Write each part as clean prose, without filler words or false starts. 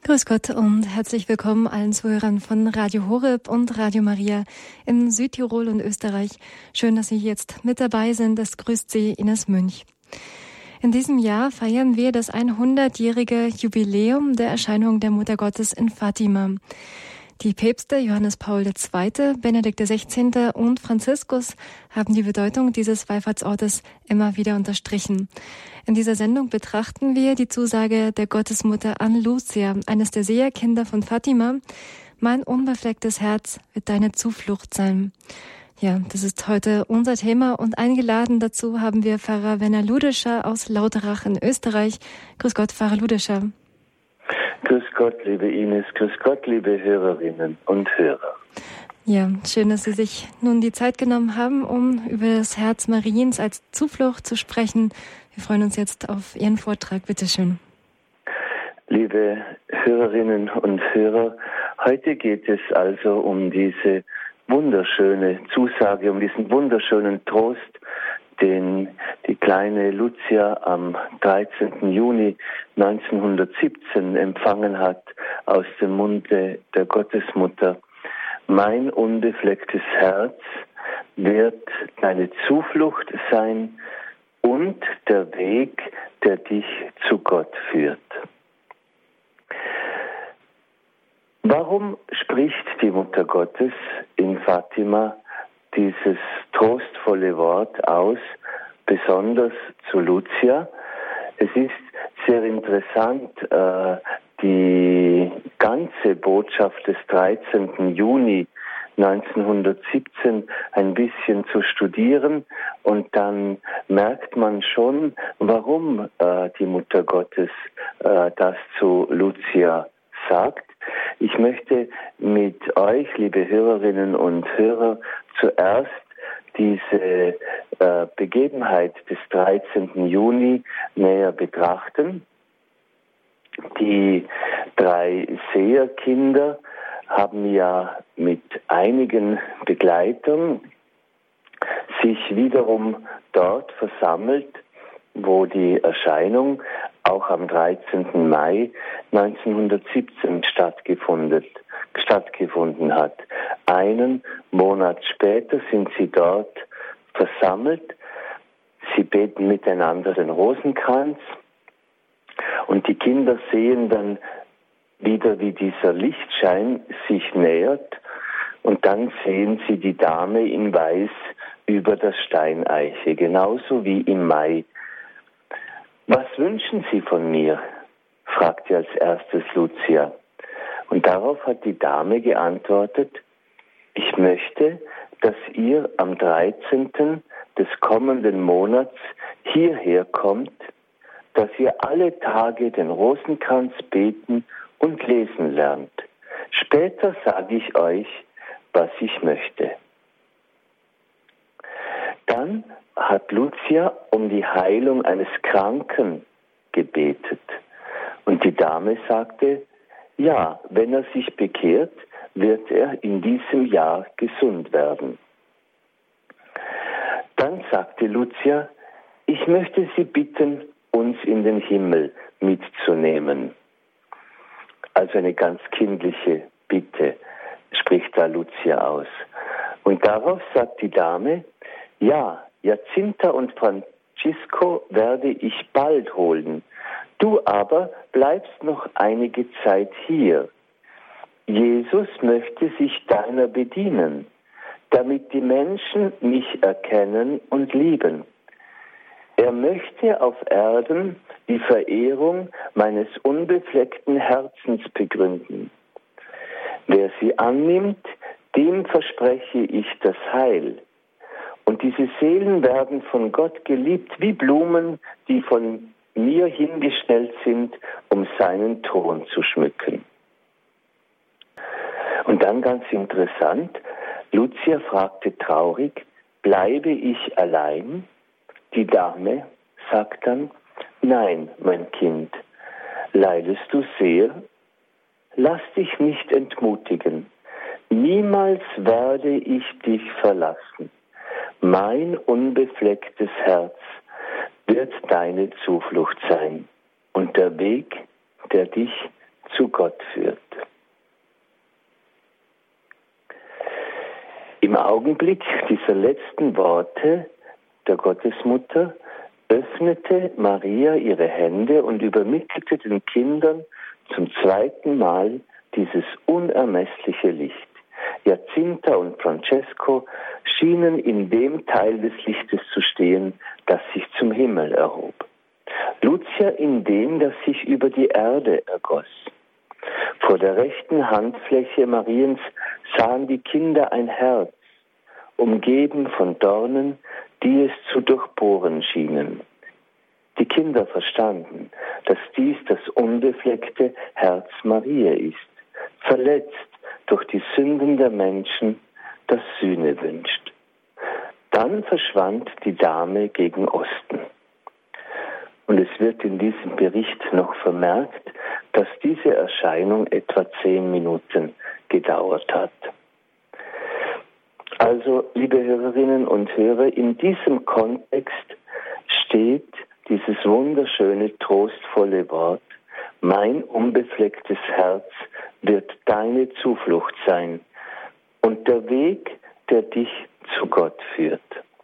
Grüß Gott und herzlich willkommen allen Zuhörern von Radio Horeb und Radio Maria in Südtirol und Österreich. Schön, dass Sie jetzt mit dabei sind. Es grüßt Sie Ines Münch. In diesem Jahr feiern wir das 100-jährige Jubiläum der Erscheinung der Mutter Gottes in Fatima. Die Päpste Johannes Paul II., Benedikt XVI. Und Franziskus haben die Bedeutung dieses Wallfahrtsortes immer wieder unterstrichen. In dieser Sendung betrachten wir die Zusage der Gottesmutter an Lucia, eines der Seherkinder von Fatima. Mein unbeflecktes Herz wird deine Zuflucht sein. Ja, das ist heute unser Thema und eingeladen dazu haben wir Pfarrer Werner Ludescher aus Lauterach in Österreich. Grüß Gott, Pfarrer Ludescher. Grüß Gott, liebe Ines, grüß Gott, liebe Hörerinnen und Hörer. Ja, schön, dass Sie sich nun die Zeit genommen haben, um über das Herz Mariens als Zuflucht zu sprechen. Wir freuen uns jetzt auf Ihren Vortrag. Bitte schön. Liebe Hörerinnen und Hörer, heute geht es also um diese wunderschöne Zusage, um diesen wunderschönen Trost, den die kleine Lucia am 13. Juni 1917 empfangen hat aus dem Munde der Gottesmutter. Mein unbeflecktes Herz wird deine Zuflucht sein und der Weg, der dich zu Gott führt. Warum spricht die Mutter Gottes in Fatima dieses trostvolle Wort aus, besonders zu Lucia? Es ist sehr interessant, die ganze Botschaft des 13. Juni 1917 ein bisschen zu studieren und dann merkt man schon, warum die Mutter Gottes das zu Lucia sagt. Ich möchte mit euch, liebe Hörerinnen und Hörer, zuerst diese Begebenheit des 13. Juni näher betrachten. Die 3 Seherkinder haben ja mit einigen Begleitern sich wiederum dort versammelt, wo die Erscheinung auch am 13. Mai 1917 stattgefunden hat. Einen Monat später sind sie dort versammelt. Sie beten miteinander den Rosenkranz und die Kinder sehen dann wieder, wie dieser Lichtschein sich nähert und dann sehen sie die Dame in Weiß über der Steineiche, genauso wie im Mai. Was wünschen Sie von mir? Fragte als erstes Lucia. Und darauf hat die Dame geantwortet, ich möchte, dass ihr am 13. des kommenden Monats hierher kommt, dass ihr alle Tage den Rosenkranz beten und lesen lernt. Später sage ich euch, was ich möchte. Dann hat Lucia um die Heilung eines Kranken gebetet. Und die Dame sagte, ja, wenn er sich bekehrt, wird er in diesem Jahr gesund werden. Dann sagte Lucia, ich möchte Sie bitten, uns in den Himmel mitzunehmen. Also eine ganz kindliche Bitte spricht da Lucia aus. Und darauf sagt die Dame, ja, Jacinta und Francisco werde ich bald holen. Du aber bleibst noch einige Zeit hier. Jesus möchte sich deiner bedienen, damit die Menschen mich erkennen und lieben. Er möchte auf Erden die Verehrung meines unbefleckten Herzens begründen. Wer sie annimmt, dem verspreche ich das Heil. Und diese Seelen werden von Gott geliebt wie Blumen, die von mir hingestellt sind, um seinen Thron zu schmücken. Und dann ganz interessant, Lucia fragte traurig, bleibe ich allein? Die Dame sagt dann, nein, mein Kind, leidest du sehr? Lass dich nicht entmutigen. Niemals werde ich dich verlassen. Mein unbeflecktes Herz wird deine Zuflucht sein und der Weg, der dich zu Gott führt. Im Augenblick dieser letzten Worte der Gottesmutter öffnete Maria ihre Hände und übermittelte den Kindern zum zweiten Mal dieses unermessliche Licht. Jacinta und Francesco schienen in dem Teil des Lichtes zu stehen, das sich zum Himmel erhob. Lucia in dem, das sich über die Erde ergoss. Vor der rechten Handfläche Mariens sahen die Kinder ein Herz, umgeben von Dornen, die es zu durchbohren schienen. Die Kinder verstanden, dass dies das unbefleckte Herz Mariä ist, verletzt durch die Sünden der Menschen, das Sühne wünscht. Dann verschwand die Dame gegen Osten. Und es wird in diesem Bericht noch vermerkt, dass diese Erscheinung etwa 10 Minuten gedauert hat. Also, liebe Hörerinnen und Hörer, in diesem Kontext steht dieses wunderschöne, trostvolle Wort: Mein unbeflecktes Herz wird deine Zuflucht sein und der Weg, der dich zu Gott führt.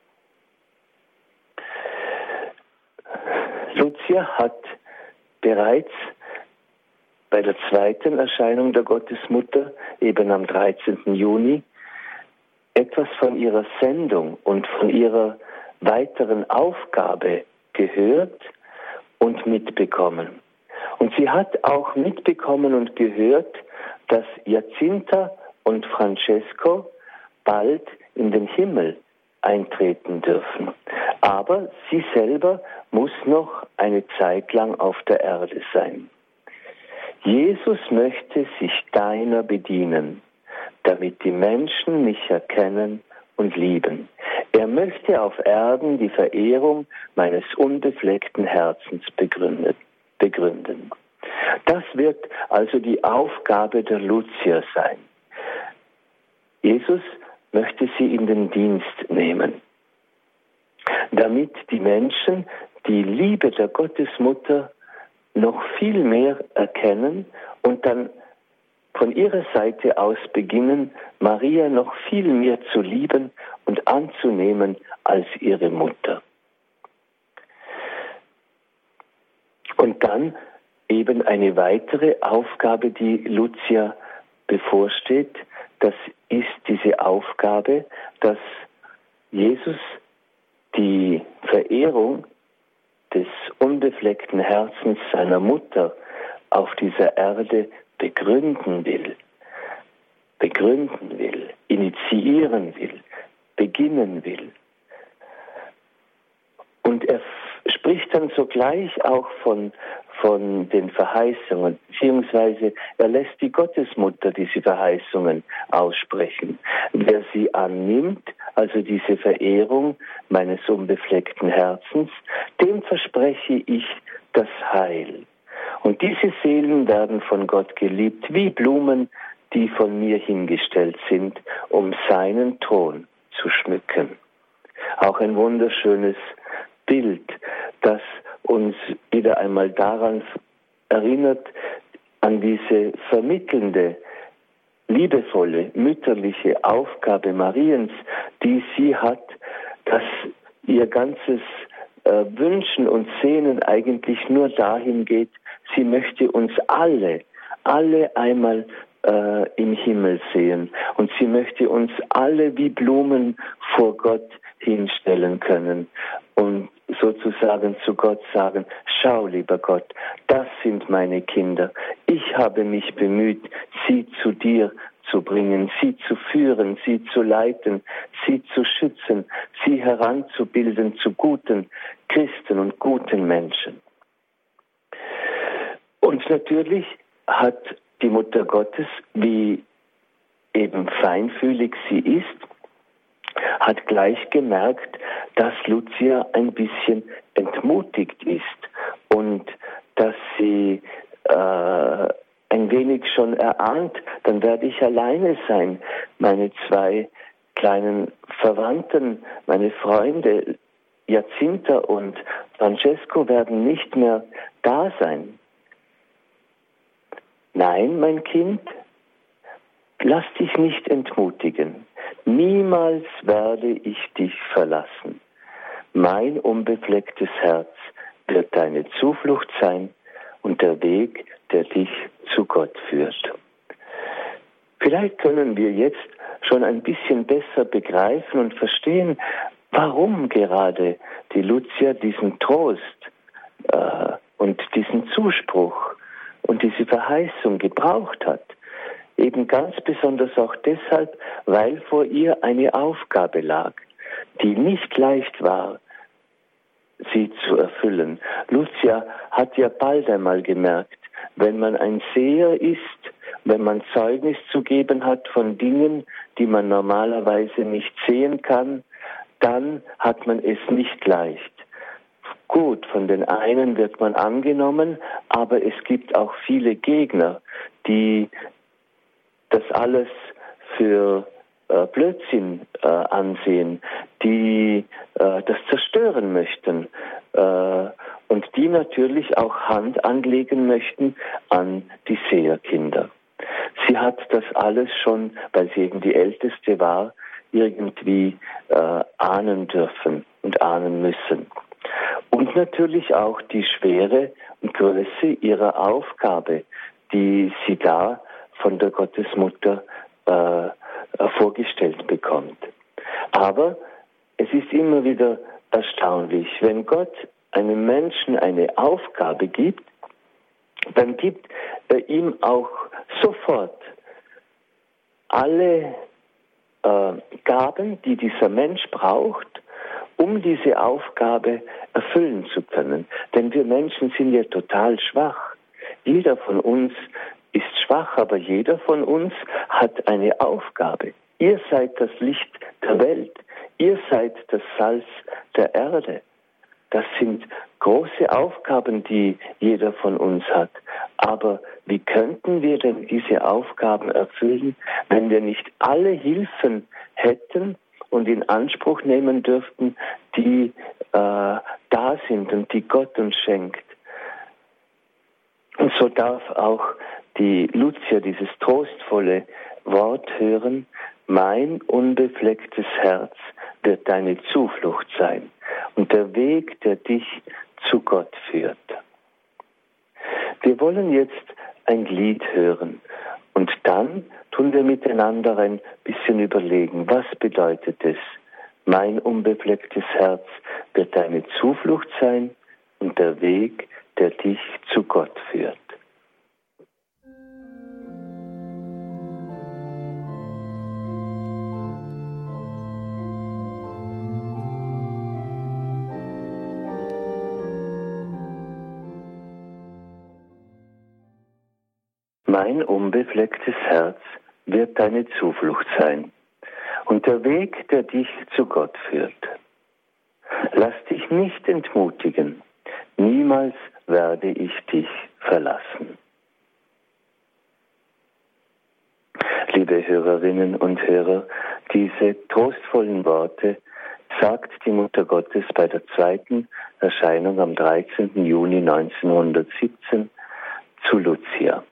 Lucia hat bereits bei der zweiten Erscheinung der Gottesmutter, eben am 13. Juni, etwas von ihrer Sendung und von ihrer weiteren Aufgabe gehört und mitbekommen. Und sie hat auch mitbekommen und gehört, dass Jacinta und Francesco bald in den Himmel eintreten dürfen. Aber sie selber muss noch eine Zeit lang auf der Erde sein. Jesus möchte sich deiner bedienen, damit die Menschen mich erkennen und lieben. Er möchte auf Erden die Verehrung meines unbefleckten Herzens begründen. Das wird also die Aufgabe der Lucia sein. Jesus möchte sie in den Dienst nehmen, damit die Menschen die Liebe der Gottesmutter noch viel mehr erkennen und dann von ihrer Seite aus beginnen, Maria noch viel mehr zu lieben und anzunehmen als ihre Mutter. Und dann eben eine weitere Aufgabe, die Lucia bevorsteht, das ist diese Aufgabe, dass Jesus die Verehrung des unbefleckten Herzens seiner Mutter auf dieser Erde begründen will, initiieren will, beginnen will. Und er spricht dann sogleich auch von den Verheißungen, beziehungsweise er lässt die Gottesmutter diese Verheißungen aussprechen. Wer sie annimmt, also diese Verehrung meines unbefleckten Herzens, dem verspreche ich das Heil. Und diese Seelen werden von Gott geliebt, wie Blumen, die von mir hingestellt sind, um seinen Thron zu schmücken. Auch ein wunderschönes Bild, das uns wieder einmal daran erinnert, an diese vermittelnde, liebevolle, mütterliche Aufgabe Mariens, die sie hat, dass ihr ganzes Wünschen und Sehnen eigentlich nur dahin geht, sie möchte uns alle einmal im Himmel sehen. Und sie möchte uns alle wie Blumen vor Gott hinstellen können und sozusagen zu Gott sagen: Schau, lieber Gott, das sind meine Kinder. Ich habe mich bemüht, sie zu dir zu bringen, sie zu führen, sie zu leiten, sie zu schützen, sie heranzubilden zu guten Christen und guten Menschen. Und natürlich hat die Mutter Gottes, wie eben feinfühlig sie ist, hat gleich gemerkt, dass Lucia ein bisschen entmutigt ist und dass sie ein wenig schon erahnt, dann werde ich alleine sein. Meine 2 kleinen Verwandten, meine Freunde Jacinta und Francesco werden nicht mehr da sein. Nein, mein Kind, lass dich nicht entmutigen. Niemals werde ich dich verlassen. Mein unbeflecktes Herz wird deine Zuflucht sein und der Weg, der dich zu Gott führt. Vielleicht können wir jetzt schon ein bisschen besser begreifen und verstehen, warum gerade die Lucia diesen Trost und diesen Zuspruch und diese Verheißung gebraucht hat. Eben ganz besonders auch deshalb, weil vor ihr eine Aufgabe lag, die nicht leicht war, sie zu erfüllen. Lucia hat ja bald einmal gemerkt, wenn man ein Seher ist, wenn man Zeugnis zu geben hat von Dingen, die man normalerweise nicht sehen kann, dann hat man es nicht leicht. Gut, von den einen wird man angenommen, aber es gibt auch viele Gegner, die das alles für Blödsinn ansehen, die das zerstören möchten und die natürlich auch Hand anlegen möchten an die Seherkinder. Sie hat das alles schon, weil sie eben die Älteste war, irgendwie ahnen dürfen und ahnen müssen. Und natürlich auch die Schwere und Größe ihrer Aufgabe, die sie da von der Gottesmutter vorgestellt bekommt. Aber es ist immer wieder erstaunlich, wenn Gott einem Menschen eine Aufgabe gibt, dann gibt er ihm auch sofort alle Gaben, die dieser Mensch braucht, um diese Aufgabe erfüllen zu können. Denn wir Menschen sind ja total schwach. Jeder von uns ist schwach, aber jeder von uns hat eine Aufgabe. Ihr seid das Licht der Welt. Ihr seid das Salz der Erde. Das sind große Aufgaben, die jeder von uns hat. Aber wie könnten wir denn diese Aufgaben erfüllen, wenn wir nicht alle Hilfen hätten und in Anspruch nehmen dürften, die da sind und die Gott uns schenkt? Und so darf auch die Lucia dieses trostvolle Wort hören: Mein unbeflecktes Herz wird deine Zuflucht sein und der Weg, der dich zu Gott führt. Wir wollen jetzt ein Lied hören und dann tun wir miteinander ein bisschen überlegen, was bedeutet es? Mein unbeflecktes Herz wird deine Zuflucht sein und der Weg, der dich zu Gott führt. Mein unbeflecktes Herz wird deine Zuflucht sein und der Weg, der dich zu Gott führt. Lass dich nicht entmutigen, niemals werde ich dich verlassen. Liebe Hörerinnen und Hörer, diese trostvollen Worte sagt die Mutter Gottes bei der zweiten Erscheinung am 13. Juni 1917 zu Lucia.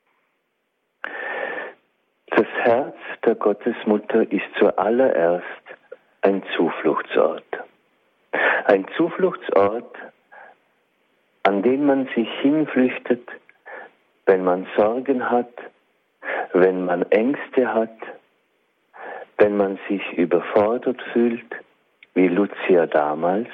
Das Herz der Gottesmutter ist zuallererst ein Zufluchtsort. Ein Zufluchtsort, an den man sich hinflüchtet, wenn man Sorgen hat, wenn man Ängste hat, wenn man sich überfordert fühlt, wie Lucia damals,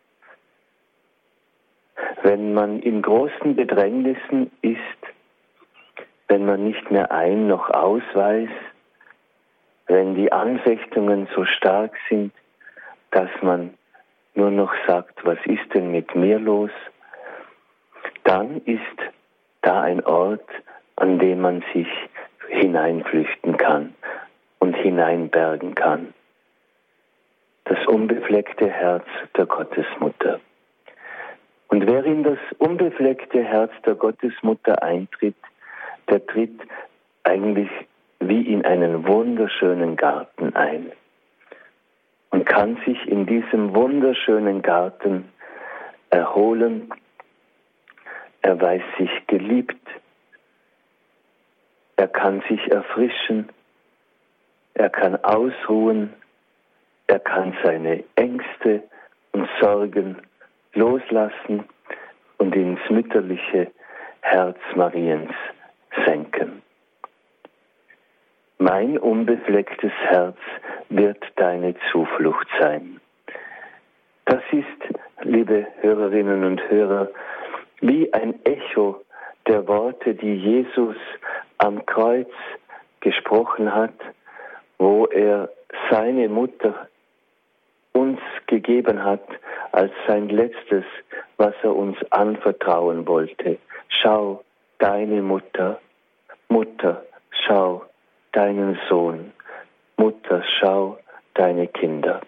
wenn man in großen Bedrängnissen ist, wenn man nicht mehr ein noch aus weiß, wenn die Anfechtungen so stark sind, dass man nur noch sagt, was ist denn mit mir los? Dann ist da ein Ort, an dem man sich hineinflüchten kann und hineinbergen kann. Das unbefleckte Herz der Gottesmutter. Und wer in das unbefleckte Herz der Gottesmutter eintritt, der tritt eigentlich wie in einen wunderschönen Garten ein und kann sich in diesem wunderschönen Garten erholen. Er weiß sich geliebt, Er kann sich erfrischen, er kann ausruhen, er kann seine Ängste und Sorgen loslassen und ins mütterliche Herz Mariens senken. Mein unbeflecktes Herz wird deine Zuflucht sein. Das ist, liebe Hörerinnen und Hörer, wie ein Echo der Worte, die Jesus am Kreuz gesprochen hat, wo er seine Mutter uns gegeben hat als sein Letztes, was er uns anvertrauen wollte. Schau deine Mutter, Mutter, schau deinen Sohn, Mutter, schau deine Kinder.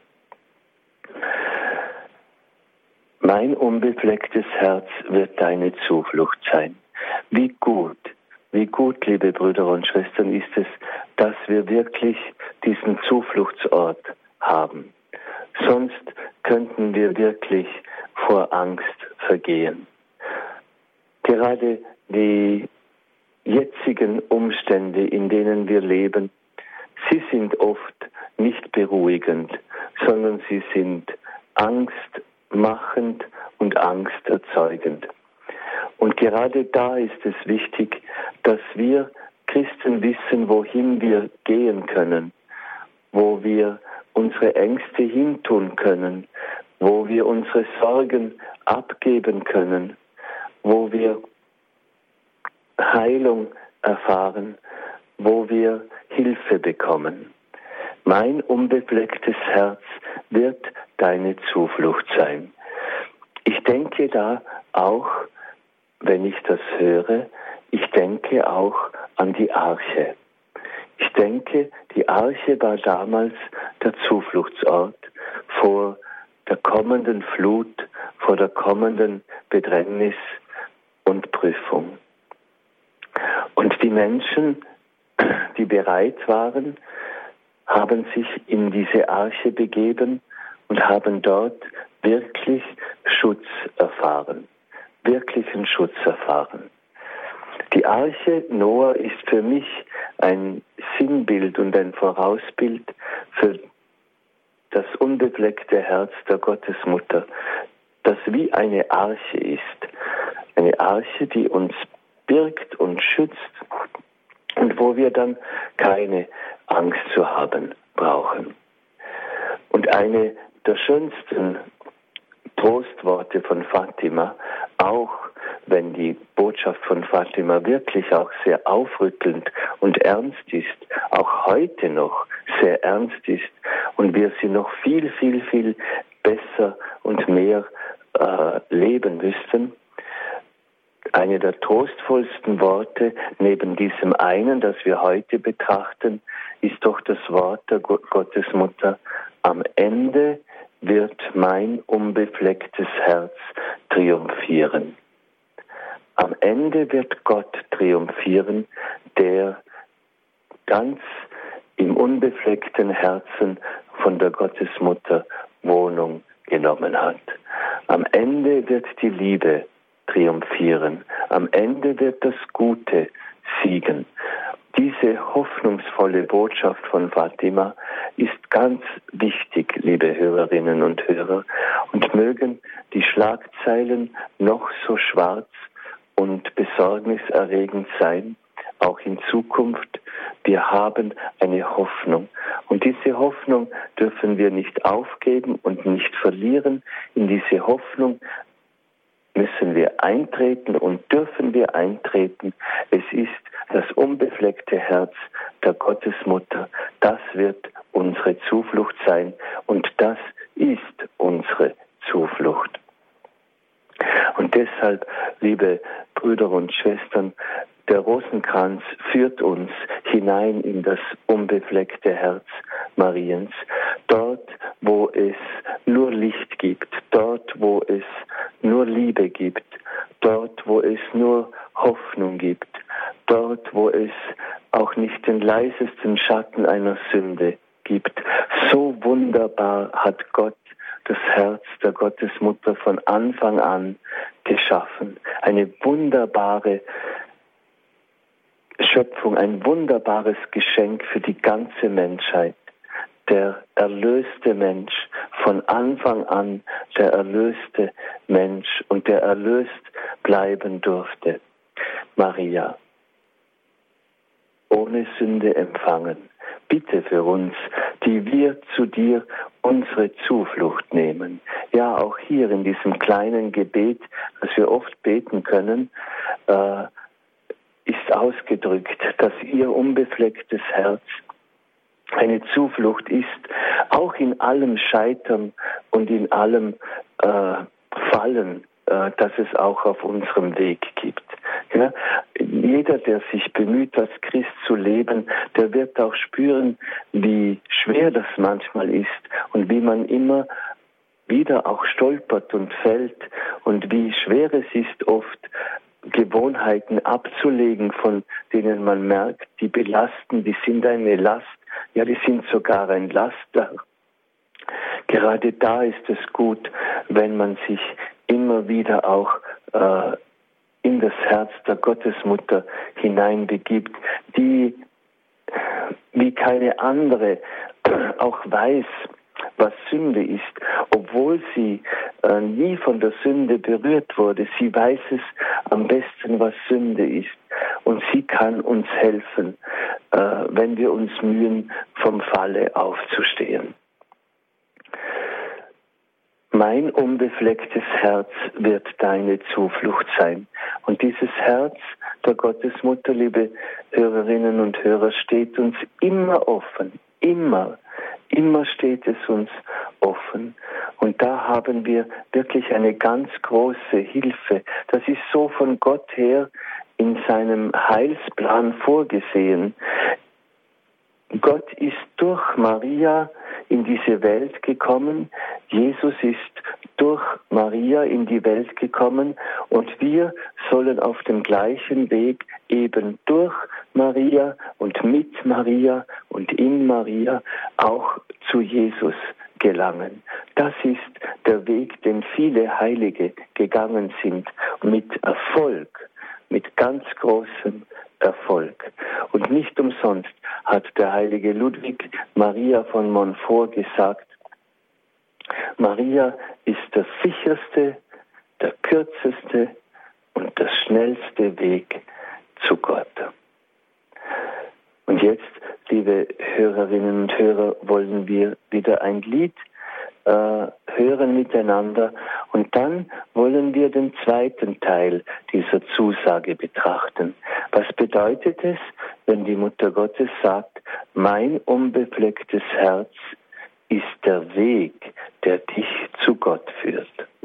Mein unbeflecktes Herz wird deine Zuflucht sein. Wie gut, liebe Brüder und Schwestern, ist es, dass wir wirklich diesen Zufluchtsort haben. Sonst könnten wir wirklich vor Angst vergehen. Gerade die jetzigen Umstände, in denen wir leben, sie sind oft nicht beruhigend, sondern sie sind angstmachend und angsterzeugend. Und gerade da ist es wichtig, dass wir Christen wissen, wohin wir gehen können, wo wir unsere Ängste hintun können, wo wir unsere Sorgen abgeben können, wo wir Heilung erfahren, wo wir Hilfe bekommen. Mein unbeflecktes Herz wird deine Zuflucht sein. Ich denke da auch, wenn ich das höre, ich denke auch an die Arche. Ich denke, die Arche war damals der Zufluchtsort vor der kommenden Flut, vor der kommenden Bedrängnis und Prüfung. Und die Menschen, die bereit waren, haben sich in diese Arche begeben und haben dort wirklich Schutz erfahren, wirklichen Schutz erfahren. Die Arche Noah ist für mich ein Sinnbild und ein Vorausbild für das unbefleckte Herz der Gottesmutter, das wie eine Arche ist. Eine Arche, die uns birgt und schützt und wo wir dann keine Angst zu haben brauchen. Und eine der schönsten Trostworte von Fatima, auch wenn die Botschaft von Fatima wirklich auch sehr aufrüttelnd und ernst ist, auch heute noch sehr ernst ist und wir sie noch viel, viel, viel besser und mehr leben müssten. Eine der trostvollsten Worte neben diesem einen, das wir heute betrachten, ist doch das Wort der Gottesmutter: Am Ende wird mein unbeflecktes Herz triumphieren. Am Ende wird Gott triumphieren, der ganz im unbefleckten Herzen von der Gottesmutter Wohnung genommen hat. Am Ende wird die Liebe triumphieren. Am Ende wird das Gute siegen. Diese hoffnungsvolle Botschaft von Fatima ist ganz wichtig, liebe Hörerinnen und Hörer, und mögen die Schlagzeilen noch so schwarz und besorgniserregend sein, auch in Zukunft. Wir haben eine Hoffnung. Und diese Hoffnung dürfen wir nicht aufgeben und nicht verlieren. In diese Hoffnung müssen wir eintreten und dürfen wir eintreten. Es ist das unbefleckte Herz der Gottesmutter. Das wird unsere Zuflucht sein und das ist unsere Zuflucht. Und deshalb, liebe Brüder und Schwestern, der Rosenkranz führt uns hinein in das unbefleckte Herz Mariens. Dort, wo es nur Licht gibt, dort, wo es nur Liebe gibt, dort, wo es nur Hoffnung gibt, dort, wo es auch nicht den leisesten Schatten einer Sünde gibt. So wunderbar hat Gott das Herz der Gottesmutter von Anfang an geschaffen. Eine wunderbare Schöpfung ein wunderbares Geschenk für die ganze Menschheit. Der erlöste Mensch, von Anfang an der erlöste Mensch und der erlöst bleiben durfte. Maria, ohne Sünde empfangen, bitte für uns, die wir zu dir unsere Zuflucht nehmen. Ja, auch hier in diesem kleinen Gebet, das wir oft beten können, ist ausgedrückt, dass ihr unbeflecktes Herz eine Zuflucht ist, auch in allem Scheitern und in allem Fallen, das es auch auf unserem Weg gibt. Ja? Jeder, der sich bemüht, als Christ zu leben, der wird auch spüren, wie schwer das manchmal ist und wie man immer wieder auch stolpert und fällt und wie schwer es ist, oft Gewohnheiten abzulegen, von denen man merkt, die belasten, die sind eine Last, ja, die sind sogar ein Laster. Gerade da ist es gut, wenn man sich immer wieder auch in das Herz der Gottesmutter hineinbegibt, die wie keine andere auch weiß, was Sünde ist, obwohl sie nie von der Sünde berührt wurde. Sie weiß es am besten, was Sünde ist. Und sie kann uns helfen, wenn wir uns mühen, vom Falle aufzustehen. Mein unbeflecktes Herz wird deine Zuflucht sein. Und dieses Herz der Gottesmutter, liebe Hörerinnen und Hörer, steht uns immer offen. Immer steht es uns offen. Und da haben wir wirklich eine ganz große Hilfe. Das ist so von Gott her in seinem Heilsplan vorgesehen. Gott ist durch Maria in diese Welt gekommen. Jesus ist durch Maria in die Welt gekommen und wir sollen auf dem gleichen Weg eben durch Maria und mit Maria und in Maria auch zu Jesus gelangen. Das ist der Weg, den viele Heilige gegangen sind, mit Erfolg, mit ganz großem Erfolg. Und nicht umsonst hat der heilige Ludwig Maria von Montfort gesagt, Maria ist der sicherste, der kürzeste und der schnellste Weg zu Gott. Und jetzt, liebe Hörerinnen und Hörer, wollen wir wieder ein Lied hören miteinander und dann wollen wir den zweiten Teil dieser Zusage betrachten. Was bedeutet es, wenn die Mutter Gottes sagt, mein unbeflecktes Herz ist der Weg, der dich zu Gott führt?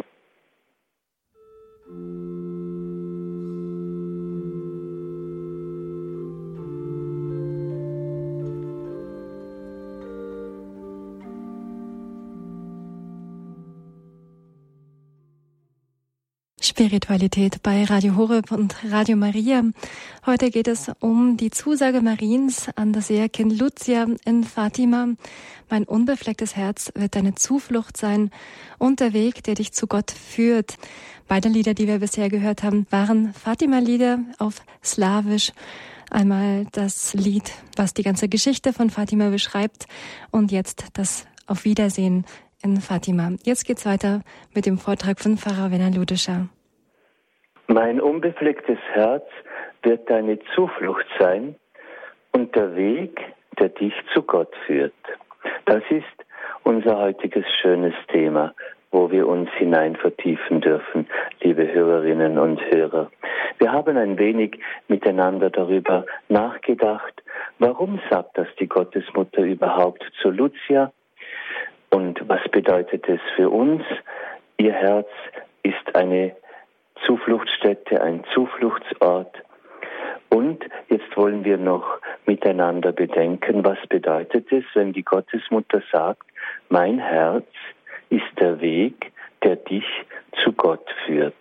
Spiritualität bei Radio Horeb und Radio Maria. Heute geht es um die Zusage Mariens an das Ehekind Lucia in Fatima. Mein unbeflecktes Herz wird deine Zuflucht sein und der Weg, der dich zu Gott führt. Beide Lieder, die wir bisher gehört haben, waren Fatima-Lieder auf Slawisch. Einmal das Lied, was die ganze Geschichte von Fatima beschreibt und jetzt das Auf Wiedersehen in Fatima. Jetzt geht's weiter mit dem Vortrag von Pfarrer Werner Ludescher. Mein unbeflecktes Herz wird deine Zuflucht sein und der Weg, der dich zu Gott führt. Das ist unser heutiges schönes Thema, wo wir uns hinein vertiefen dürfen, liebe Hörerinnen und Hörer. Wir haben ein wenig miteinander darüber nachgedacht, warum sagt das die Gottesmutter überhaupt zu Lucia und was bedeutet es für uns? Ihr Herz ist eine Zufluchtsstätte, ein Zufluchtsort. Und jetzt wollen wir noch miteinander bedenken, was bedeutet es, wenn die Gottesmutter sagt, mein Herz ist der Weg, der dich zu Gott führt.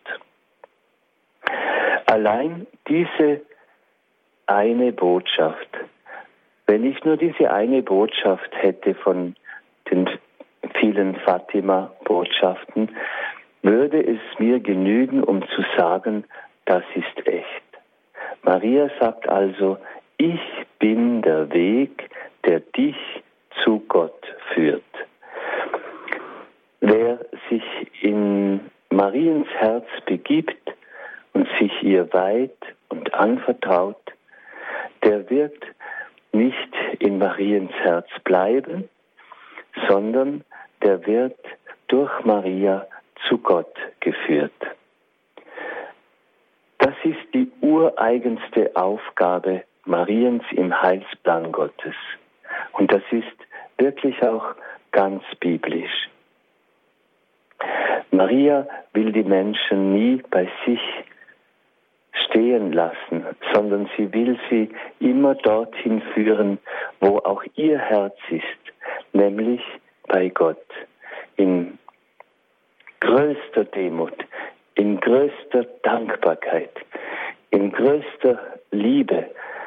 Allein diese eine Botschaft, wenn ich nur diese eine Botschaft hätte von den vielen Fatima-Botschaften, würde es mir genügen, um zu sagen, das ist echt. Maria sagt also, ich bin der Weg, der dich zu Gott führt. Wer sich in Mariens Herz begibt und sich ihr weiht und anvertraut, der wird nicht in Mariens Herz bleiben, sondern der wird durch Maria zu Gott geführt. Das ist die ureigenste Aufgabe Mariens im Heilsplan Gottes. Und das ist wirklich auch ganz biblisch. Maria will die Menschen nie bei sich stehen lassen, sondern sie will sie immer dorthin führen, wo auch ihr Herz ist, nämlich bei Gott. In größter Demut, in größter Dankbarkeit, in größter Liebe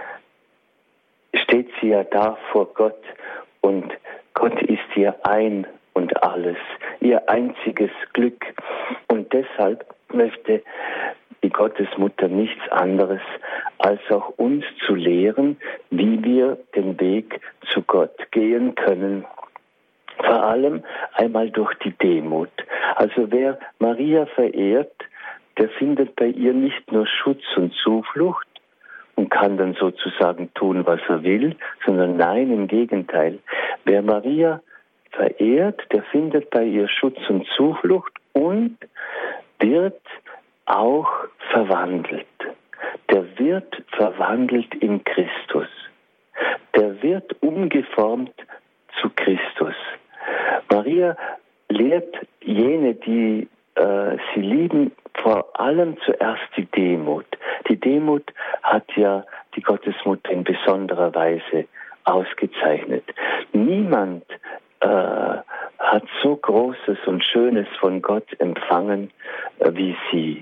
steht sie ja da vor Gott und Gott ist ihr ein und alles, ihr einziges Glück. Und deshalb möchte die Gottesmutter nichts anderes, als auch uns zu lehren, wie wir den Weg zu Gott gehen können. Vor allem einmal durch die Demut. Also wer Maria verehrt, der findet bei ihr nicht nur Schutz und Zuflucht und kann dann sozusagen tun, was er will, sondern nein, im Gegenteil. Wer Maria verehrt, der findet bei ihr Schutz und Zuflucht und wird auch verwandelt. Der wird verwandelt in Christus. Der wird umgeformt zu Christus. Maria lehrt jene, die sie lieben, vor allem zuerst die Demut. Die Demut hat ja die Gottesmutter in besonderer Weise ausgezeichnet. Niemand hat so Großes und Schönes von Gott empfangen wie sie.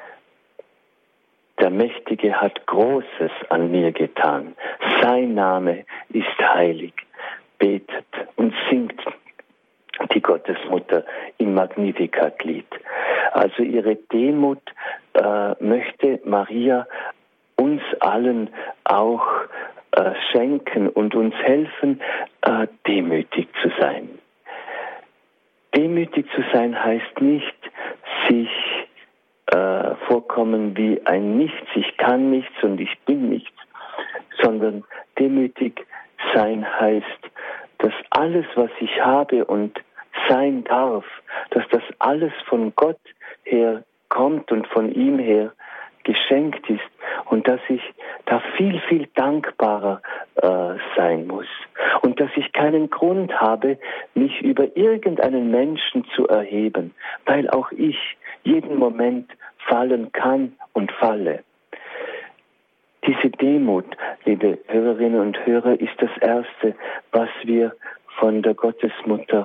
Der Mächtige hat Großes an mir getan. Sein Name ist heilig. Betet und singt die Gottesmutter im Magnificat-Lied. Also ihre Demut möchte Maria uns allen auch schenken und uns helfen, demütig zu sein. Demütig zu sein heißt nicht, sich vorkommen wie ein Nichts, ich kann nichts und ich bin nichts, sondern demütig sein heißt, dass alles, was ich habe und sein darf, dass das alles von Gott her kommt und von ihm her geschenkt ist und dass ich da viel, viel dankbarer sein muss und dass ich keinen Grund habe, mich über irgendeinen Menschen zu erheben, weil auch ich jeden Moment fallen kann und falle. Diese Demut, liebe Hörerinnen und Hörer, ist das Erste, was wir von der Gottesmutter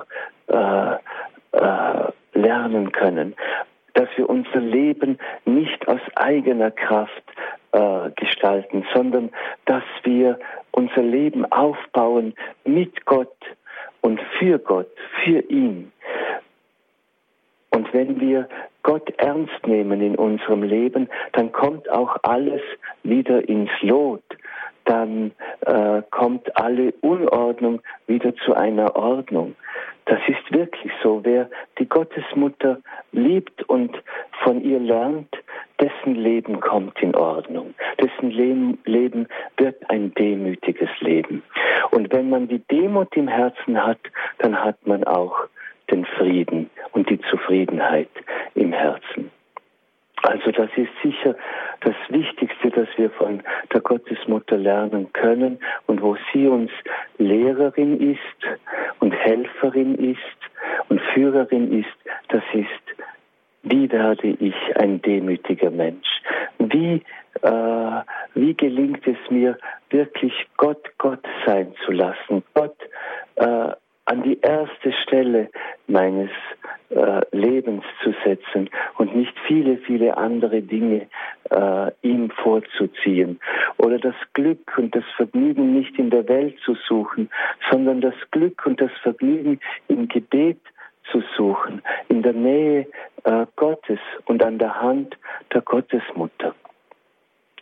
lernen können. Dass wir unser Leben nicht aus eigener Kraft gestalten, sondern dass wir unser Leben aufbauen mit Gott und für ihn. Und wenn wir Gott ernst nehmen in unserem Leben, dann kommt auch alles wieder ins Lot. Dann kommt alle Unordnung wieder zu einer Ordnung. Das ist wirklich so. Wer die Gottesmutter liebt und von ihr lernt, dessen Leben kommt in Ordnung. Dessen Leben wird ein demütiges Leben. Und wenn man die Demut im Herzen hat, dann hat man auch den Frieden und die Zufriedenheit im Herzen. Also das ist sicher das Wichtigste, das wir von der Gottesmutter lernen können und wo sie uns Lehrerin ist und Helferin ist und Führerin ist, das ist, wie werde ich ein demütiger Mensch? Wie gelingt es mir, wirklich Gott sein zu lassen, Gott an die erste Stelle meines Lebens zu setzen und nicht viele, viele andere Dinge ihm vorzuziehen. Oder das Glück und das Vergnügen nicht in der Welt zu suchen, sondern das Glück und das Vergnügen im Gebet zu suchen, in der Nähe Gottes und an der Hand der Gottesmutter.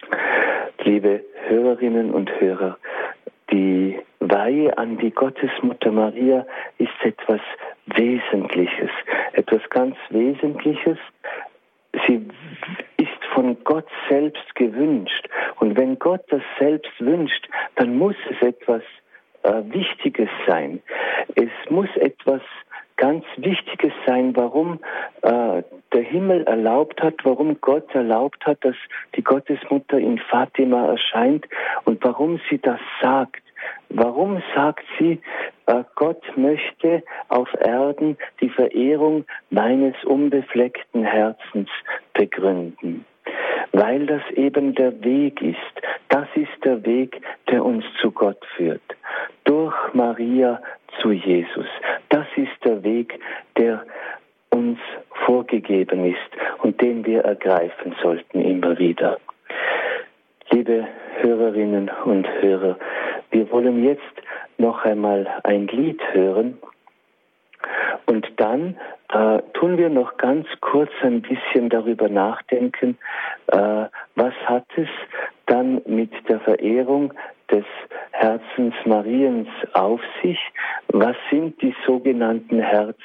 Liebe Hörerinnen und Hörer, die Weihe an die Gottesmutter Maria ist etwas Wesentliches, etwas ganz Wesentliches. Sie ist von Gott selbst gewünscht. Und wenn Gott das selbst wünscht, dann muss es etwas Wichtiges sein. Es muss etwas ganz Wichtiges sein, warum der Himmel erlaubt hat, warum Gott erlaubt hat, dass die Gottesmutter in Fatima erscheint und warum sie das sagt. Warum sagt sie, Gott möchte auf Erden die Verehrung meines unbefleckten Herzens begründen? Weil das eben der Weg ist. Das ist der Weg, der uns zu Gott führt. Durch Maria zu Jesus. Das ist der Weg, der uns vorgegeben ist und den wir ergreifen sollten immer wieder. Liebe Hörerinnen und Hörer, wir wollen jetzt noch einmal ein Lied hören und dann tun wir noch ganz kurz ein bisschen darüber nachdenken, was hat es dann mit der Verehrung des Herzens Mariens auf sich? Was sind die sogenannten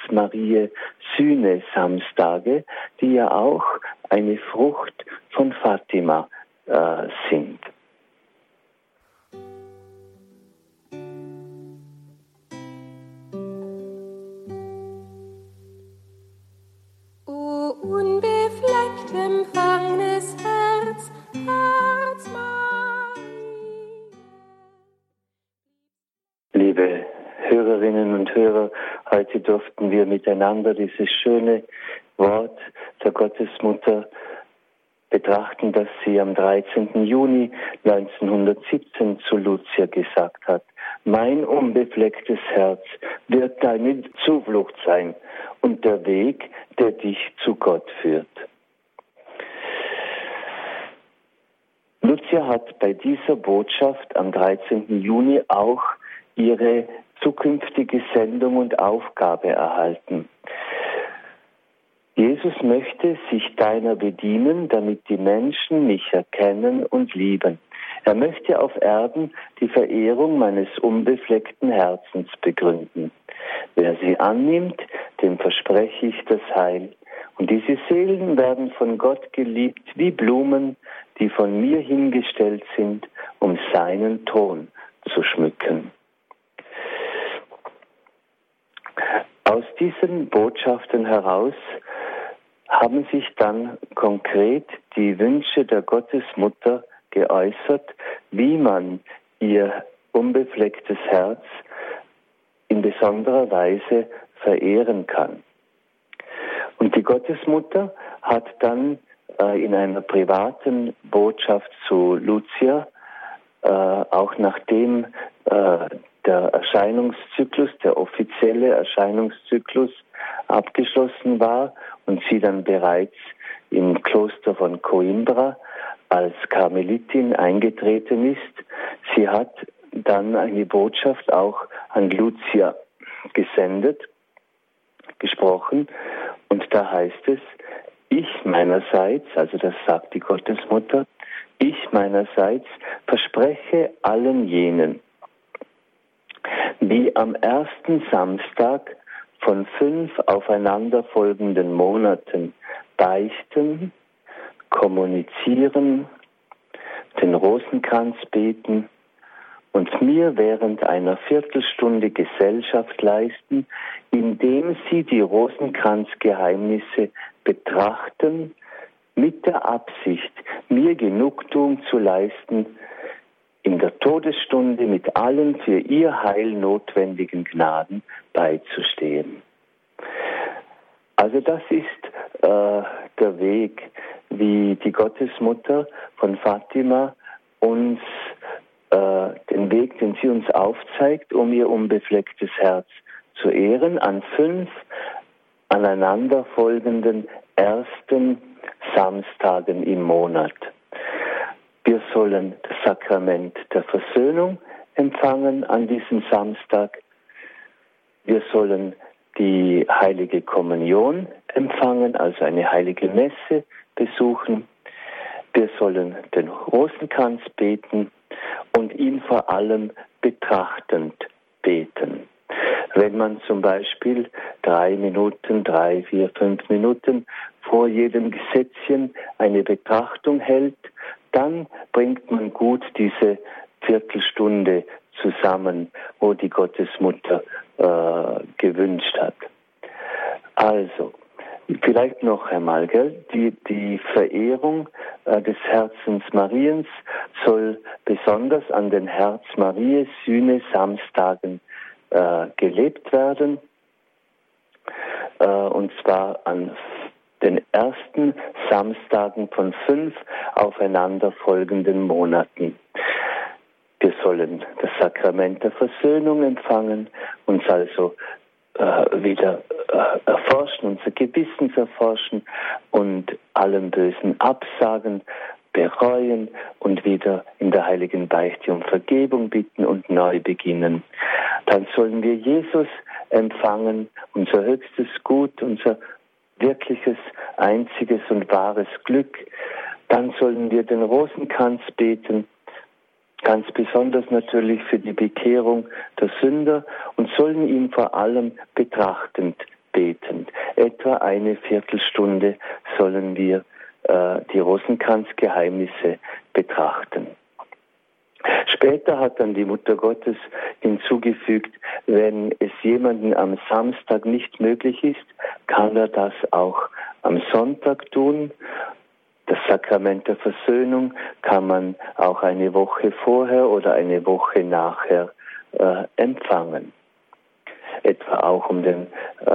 Herz-Marie-Sühne-Samstage, die ja auch eine Frucht von Fatima sind? O unbefleckt empfangenes Herz, Herz Maria. Liebe Hörerinnen und Hörer, heute durften wir miteinander dieses schöne Wort der Gottesmutter betrachten, das sie am 13. Juni 1917 zu Lucia gesagt hat. Mein unbeflecktes Herz wird deine Zuflucht sein und der Weg, der dich zu Gott führt. Lucia hat bei dieser Botschaft am 13. Juni auch ihre zukünftige Sendung und Aufgabe erhalten. Jesus möchte sich deiner bedienen, damit die Menschen mich erkennen und lieben. Er möchte auf Erden die Verehrung meines unbefleckten Herzens begründen. Wer sie annimmt, dem verspreche ich das Heil. Und diese Seelen werden von Gott geliebt wie Blumen, die von mir hingestellt sind, um seinen Thron zu schmücken. Aus diesen Botschaften heraus haben sich dann konkret die Wünsche der Gottesmutter geäußert, wie man ihr unbeflecktes Herz in besonderer Weise verehren kann. Und die Gottesmutter hat dann in einer privaten Botschaft zu Lucia, auch nachdem der Erscheinungszyklus, der offizielle Erscheinungszyklus abgeschlossen war und sie dann bereits im Kloster von Coimbra als Karmelitin eingetreten ist. Sie hat dann eine Botschaft auch an Lucia gesendet, gesprochen, und da heißt es, ich meinerseits, also das sagt die Gottesmutter, ich meinerseits verspreche allen jenen, die am ersten Samstag von 5 aufeinanderfolgenden Monaten beichten, kommunizieren, den Rosenkranz beten und mir während einer Viertelstunde Gesellschaft leisten, indem sie die Rosenkranzgeheimnisse betrachten, mit der Absicht, mir Genugtuung zu leisten, in der Todesstunde mit allen für ihr Heil notwendigen Gnaden beizustehen. Also das ist der Weg, wie die Gottesmutter von Fatima uns den Weg, den sie uns aufzeigt, um ihr unbeflecktes Herz zu ehren, an 5 aneinanderfolgenden ersten Samstagen im Monat. Wir sollen das Sakrament der Versöhnung empfangen an diesem Samstag. Wir sollen die heilige Kommunion empfangen, also eine heilige Messe besuchen. Wir sollen den Rosenkranz beten und ihn vor allem betrachtend beten. Wenn man zum Beispiel 3 Minuten, 3, 4, 5 Minuten vor jedem Gesetzchen eine Betrachtung hält, dann bringt man gut diese Viertelstunde zusammen, wo die Gottesmutter gewünscht hat. Also, vielleicht noch einmal, gell? Die Verehrung des Herzens Mariens soll besonders an den Herz-Marie-Sühne-Samstagen gelebt werden, und zwar an den ersten Samstagen von 5 aufeinanderfolgenden Monaten. Wir sollen das Sakrament der Versöhnung empfangen, uns also wieder erforschen, unser Gewissens erforschen und allem Bösen absagen, bereuen und wieder in der heiligen Beichte um Vergebung bitten und neu beginnen. Dann sollen wir Jesus empfangen, unser höchstes Gut, unser wirkliches, einziges und wahres Glück. Dann sollen wir den Rosenkranz beten, ganz besonders natürlich für die Bekehrung der Sünder, und sollen ihn vor allem betrachtend beten. Etwa eine Viertelstunde sollen wir die Rosenkranzgeheimnisse betrachten. Später hat dann die Mutter Gottes hinzugefügt, wenn es jemandem am Samstag nicht möglich ist, kann er das auch am Sonntag tun. Das Sakrament der Versöhnung kann man auch eine Woche vorher oder eine Woche nachher empfangen. Etwa auch um den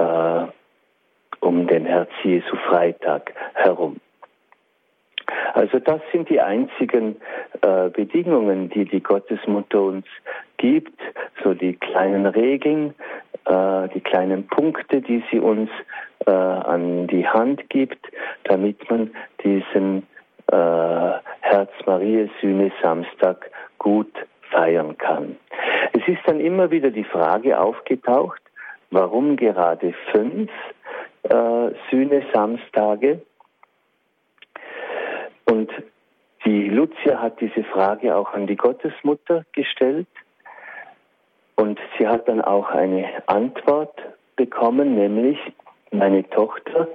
Herz-Jesu-Freitag herum. Also das sind die einzigen Bedingungen, die die Gottesmutter uns gibt, so die kleinen Regeln, die kleinen Punkte, die sie uns an die Hand gibt, damit man diesen Herz-Marie-Sühne-Samstag gut feiern kann. Es ist dann immer wieder die Frage aufgetaucht, warum gerade 5 Sühne-Samstage? Und die Lucia hat diese Frage auch an die Gottesmutter gestellt und sie hat dann auch eine Antwort bekommen, nämlich meine Tochter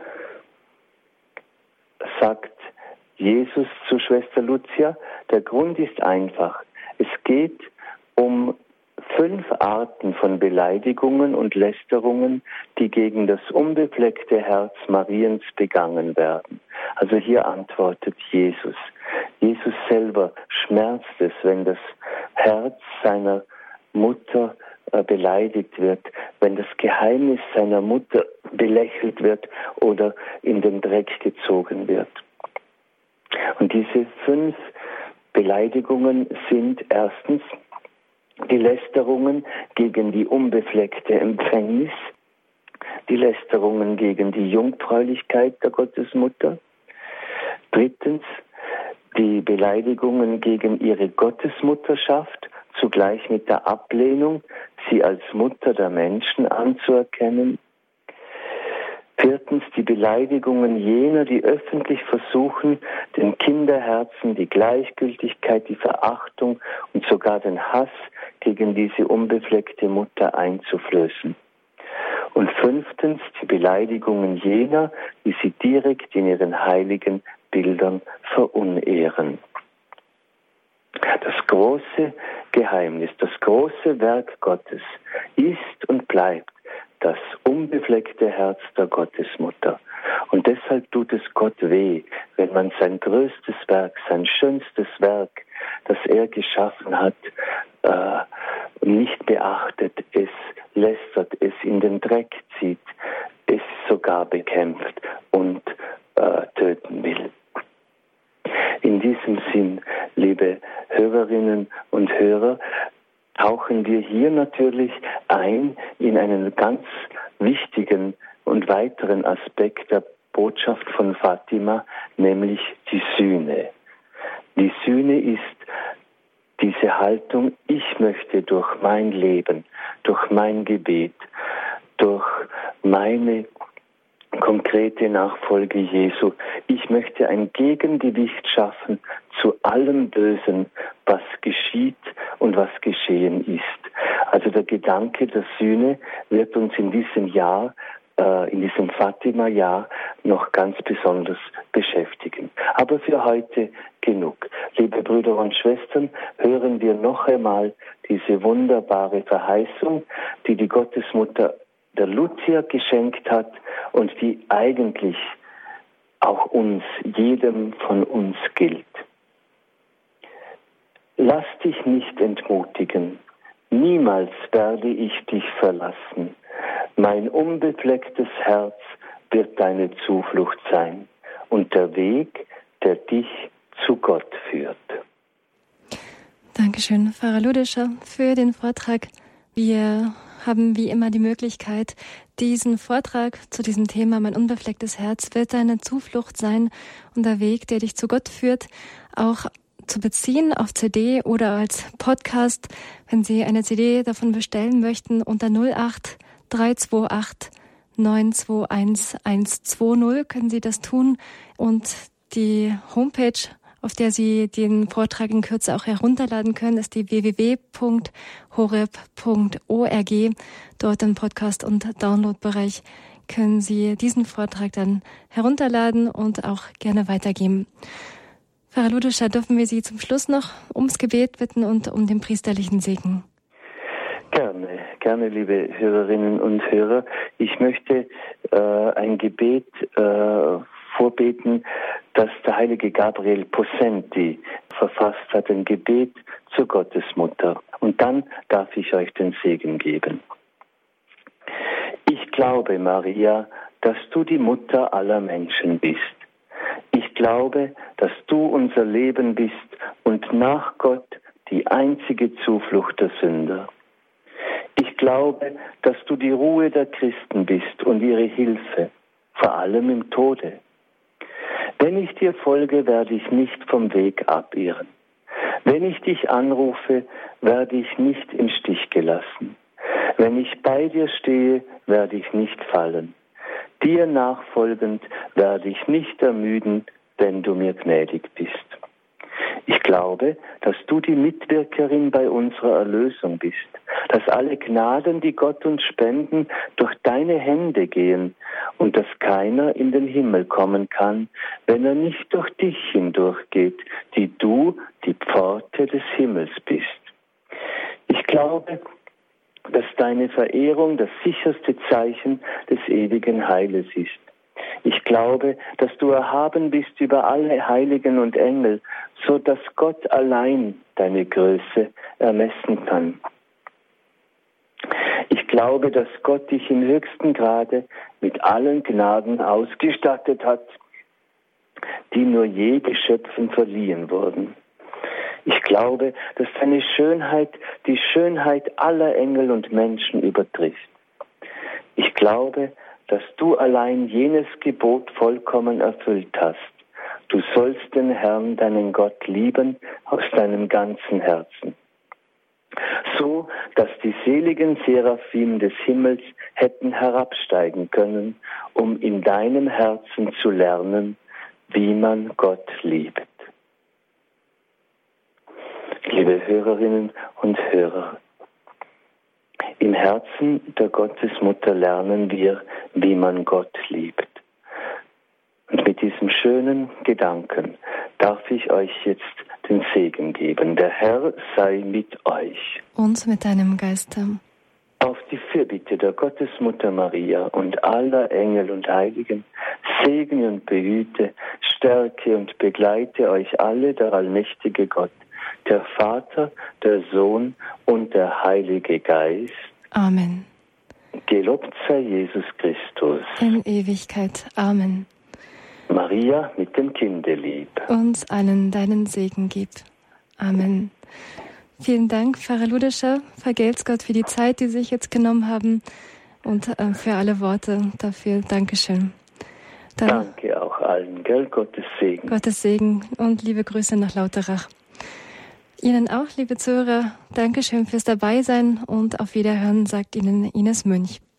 sagt Jesus zu Schwester Lucia, der Grund ist einfach, es geht um 5 Arten von Beleidigungen und Lästerungen, die gegen das unbefleckte Herz Mariens begangen werden. Also hier antwortet Jesus. Jesus selber schmerzt es, wenn das Herz seiner Mutter beleidigt wird, wenn das Geheimnis seiner Mutter belächelt wird oder in den Dreck gezogen wird. Und diese 5 Beleidigungen sind erstens die Lästerungen gegen die unbefleckte Empfängnis, die Lästerungen gegen die Jungfräulichkeit der Gottesmutter. Drittens, die Beleidigungen gegen ihre Gottesmutterschaft, zugleich mit der Ablehnung, sie als Mutter der Menschen anzuerkennen. Viertens, die Beleidigungen jener, die öffentlich versuchen, den Kinderherzen die Gleichgültigkeit, die Verachtung und sogar den Hass gegen diese unbefleckte Mutter einzuflößen. Und 5. die Beleidigungen jener, die sie direkt in ihren heiligen Bildern verunehren. Das große Geheimnis, das große Werk Gottes ist und bleibt das unbefleckte Herz der Gottesmutter. Und deshalb tut es Gott weh, wenn man sein größtes Werk, sein schönstes Werk, das er geschaffen hat, nicht beachtet, es lästert, es in den Dreck zieht, es sogar bekämpft und töten will. In diesem Sinn, liebe Hörerinnen und Hörer, tauchen wir hier natürlich ein in einen ganz wichtigen und weiteren Aspekt der Botschaft von Fatima, nämlich die Sühne. Die Sühne ist diese Haltung, ich möchte durch mein Leben, durch mein Gebet, durch meine konkrete Nachfolge Jesu. Ich möchte ein Gegengewicht schaffen zu allem Bösen, was geschieht und was geschehen ist. Also der Gedanke der Sühne wird uns in diesem Jahr, in diesem Fatima-Jahr noch ganz besonders beschäftigen. Aber für heute genug. Liebe Brüder und Schwestern, hören wir noch einmal diese wunderbare Verheißung, die die Gottesmutter der Lucia geschenkt hat und die eigentlich auch uns, jedem von uns gilt. Lass dich nicht entmutigen. Niemals werde ich dich verlassen. Mein unbeflecktes Herz wird deine Zuflucht sein und der Weg, der dich zu Gott führt. Dankeschön, Pfarrer Ludescher, für den Vortrag. Wir haben wie immer die Möglichkeit, diesen Vortrag zu diesem Thema Mein unbeflecktes Herz wird deine Zuflucht sein und der Weg, der dich zu Gott führt, auch zu beziehen auf CD oder als Podcast. Wenn Sie eine CD davon bestellen möchten, unter 08 328 921 120 können Sie das tun und die Homepage, auf der Sie den Vortrag in Kürze auch herunterladen können, ist die www.horeb.org. Dort im Podcast- und Downloadbereich können Sie diesen Vortrag dann herunterladen und auch gerne weitergeben. Pfarrer Ludescher, dürfen wir Sie zum Schluss noch ums Gebet bitten und um den priesterlichen Segen? Gerne, liebe Hörerinnen und Hörer. Ich möchte ein Gebet vorbeten, das der heilige Gabriel Possenti verfasst hat, ein Gebet zur Gottesmutter. Und dann darf ich euch den Segen geben. Ich glaube, Maria, dass du die Mutter aller Menschen bist. Ich glaube, dass du unser Leben bist und nach Gott die einzige Zuflucht der Sünder. Ich glaube, dass du die Ruhe der Christen bist und ihre Hilfe, vor allem im Tode. Wenn ich dir folge, werde ich nicht vom Weg abirren. Wenn ich dich anrufe, werde ich nicht im Stich gelassen. Wenn ich bei dir stehe, werde ich nicht fallen. Dir nachfolgend werde ich nicht ermüden, wenn du mir gnädig bist. Ich glaube, dass du die Mitwirkerin bei unserer Erlösung bist, dass alle Gnaden, die Gott uns spenden, durch deine Hände gehen und dass keiner in den Himmel kommen kann, wenn er nicht durch dich hindurchgeht, die du die Pforte des Himmels bist. Ich glaube, dass deine Verehrung das sicherste Zeichen des ewigen Heiles ist. Ich glaube, dass du erhaben bist über alle Heiligen und Engel, so dass Gott allein deine Größe ermessen kann. Ich glaube, dass Gott dich im höchsten Grade mit allen Gnaden ausgestattet hat, die nur je Geschöpfen verliehen wurden. Ich glaube, dass deine Schönheit die Schönheit aller Engel und Menschen übertrifft. Ich glaube, dass du allein jenes Gebot vollkommen erfüllt hast. Du sollst den Herrn, deinen Gott, lieben aus deinem ganzen Herzen. So, dass die seligen Seraphim des Himmels hätten herabsteigen können, um in deinem Herzen zu lernen, wie man Gott liebt. Liebe Hörerinnen und Hörer, im Herzen der Gottesmutter lernen wir, wie man Gott liebt. Und mit diesem schönen Gedanken darf ich euch jetzt den Segen geben. Der Herr sei mit euch. Und mit deinem Geiste. Auf die Fürbitte der Gottesmutter Maria und aller Engel und Heiligen segne und behüte, stärke und begleite euch alle der allmächtige Gott, der Vater, der Sohn und der Heilige Geist. Amen. Gelobt sei Jesus Christus. In Ewigkeit. Amen. Maria mit dem Kindelieb. Uns allen deinen Segen gib. Amen. Vielen Dank, Pfarrer Ludescher. Vergelt's Gott für die Zeit, die Sie sich jetzt genommen haben und für alle Worte dafür. Dankeschön. Danke auch allen, gell? Gottes Segen. Gottes Segen und liebe Grüße nach Lauterach. Ihnen auch, liebe Zuhörer, Dankeschön fürs Dabeisein und auf Wiederhören, sagt Ihnen Ines Münch.